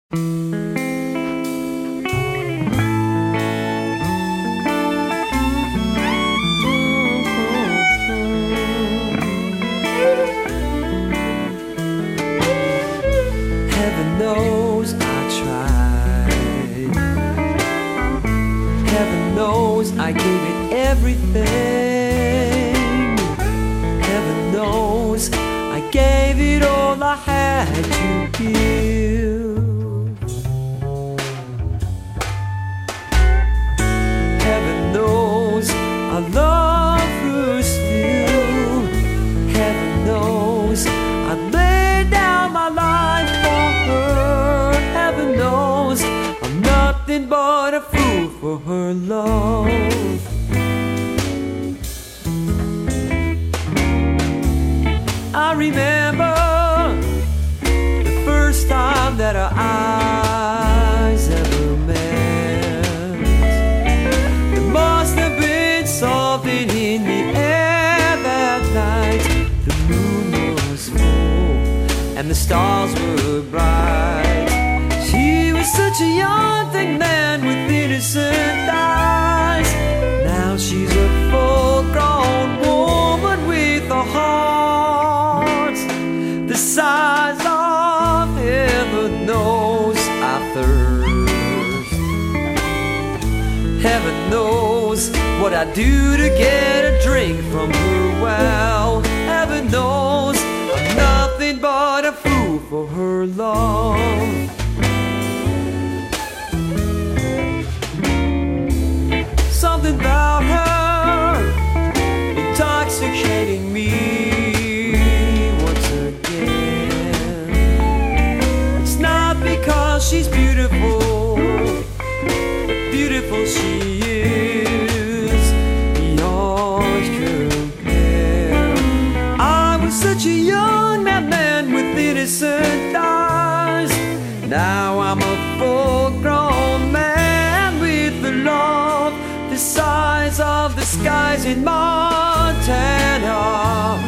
Heaven knows I tried. Heaven knows I gave it everything. Heaven knows I gave it all I had to give. Heaven knows I love her still. Heaven knows I laid down my life for her. Heaven knows I'm nothing but a fool for her love. I remember the first time that our eyes ever met. There must have been something in the air that night. The moon was full and the stars were bright. She was such a young thing man with innocent eyes. Now she's a full-grown woman with a heart the size of heaven knows I thirst. Heaven knows what I do to get a drink from her well. Heaven knows I'm nothing but a fool for her love. Something about her intoxicating me once again. It's not because she's beautiful, but beautiful she is beyond compare. I was such a young madman with innocent eyes. Now I'm a full-grown man with the love the size of the skies in Montana.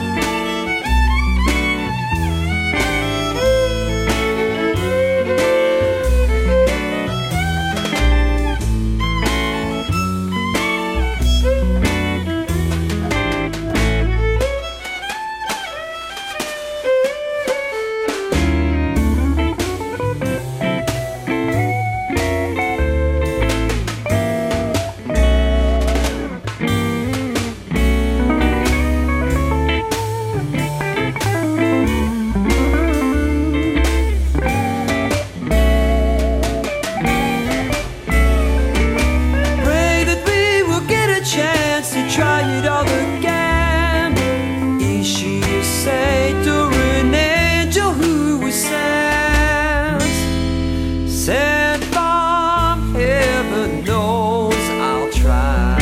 Try it all again. Is she a saint or an angel who was sent? Sent from heaven knows I'll try.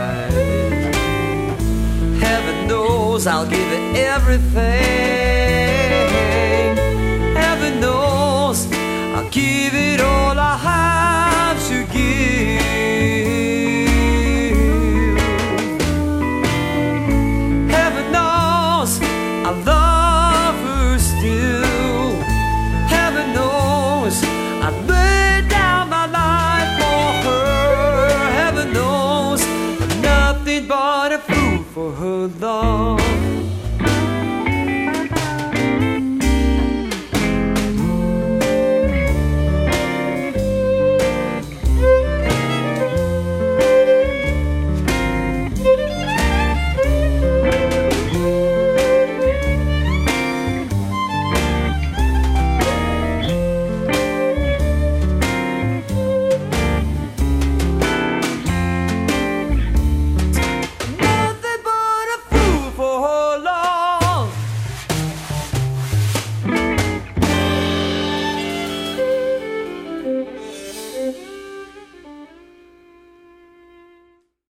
Heaven knows I'll give it everything. Heaven knows I'll give it all I have.